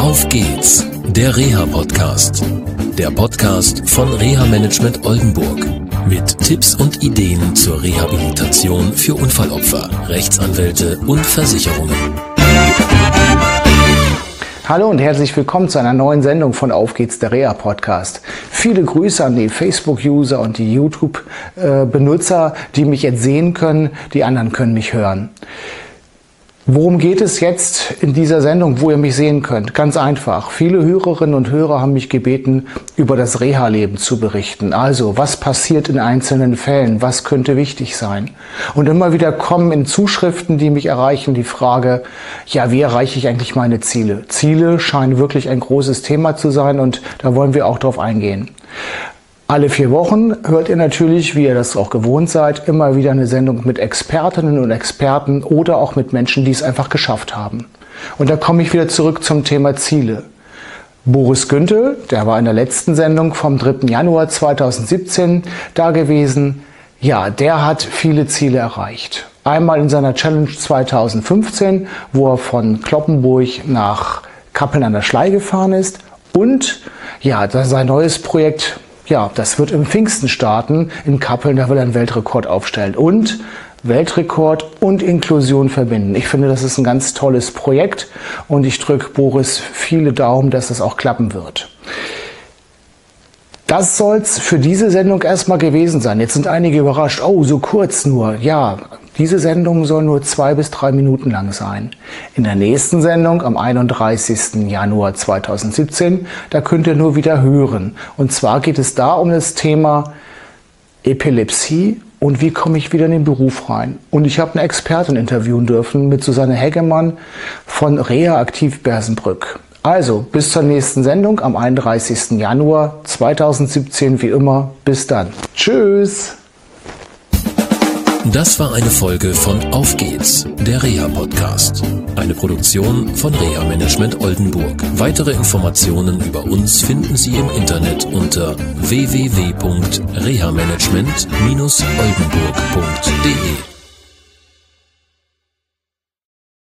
Auf geht's, der Reha-Podcast. Der Podcast von Reha-Management Oldenburg. Mit Tipps und Ideen zur Rehabilitation für Unfallopfer, Rechtsanwälte und Versicherungen. Hallo und herzlich willkommen zu einer neuen Sendung von Auf geht's, der Reha-Podcast. Viele Grüße an die Facebook-User und die YouTube-Benutzer, die mich jetzt sehen können, die anderen können mich hören. Worum geht es jetzt in dieser Sendung, wo ihr mich sehen könnt? Ganz einfach. Viele Hörerinnen und Hörer haben mich gebeten, über das Reha-Leben zu berichten. Also, was passiert in einzelnen Fällen? Was könnte wichtig sein? Und immer wieder kommen in Zuschriften, die mich erreichen, die Frage, ja, wie erreiche ich eigentlich meine Ziele? Ziele scheinen wirklich ein großes Thema zu sein und da wollen wir auch drauf eingehen. Alle 4 Wochen hört ihr natürlich, wie ihr das auch gewohnt seid, immer wieder eine Sendung mit Expertinnen und Experten oder auch mit Menschen, die es einfach geschafft haben. Und da komme ich wieder zurück zum Thema Ziele. Boris Güntel, der war in der letzten Sendung vom 3. Januar 2017 da gewesen. Ja, der hat viele Ziele erreicht. Einmal in seiner Challenge 2015, wo er von Cloppenburg nach Kappeln an der Schlei gefahren ist. Und ja, sein neues Projekt, ja, das wird im Pfingsten starten. In Kappeln, da will er einen Weltrekord aufstellen. Und Weltrekord und Inklusion verbinden. Ich finde, das ist ein ganz tolles Projekt und ich drücke Boris viele Daumen, dass es auch klappen wird. Das soll's für diese Sendung erstmal gewesen sein. Jetzt sind einige überrascht. Oh, so kurz nur. Ja, diese Sendung soll nur 2 bis 3 Minuten lang sein. In der nächsten Sendung am 31. Januar 2017, da könnt ihr nur wieder hören. Und zwar geht es da um das Thema Epilepsie und wie komme ich wieder in den Beruf rein. Und ich habe eine Expertin interviewen dürfen mit Susanne Heggemann von Reha Aktiv Bersenbrück. Also, bis zur nächsten Sendung am 31. Januar 2017 wie immer. Bis dann. Tschüss! Das war eine Folge von Auf geht's, der Reha-Podcast. Eine Produktion von Reha-Management Oldenburg. Weitere Informationen über uns finden Sie im Internet unter www.rehamanagement-oldenburg.de.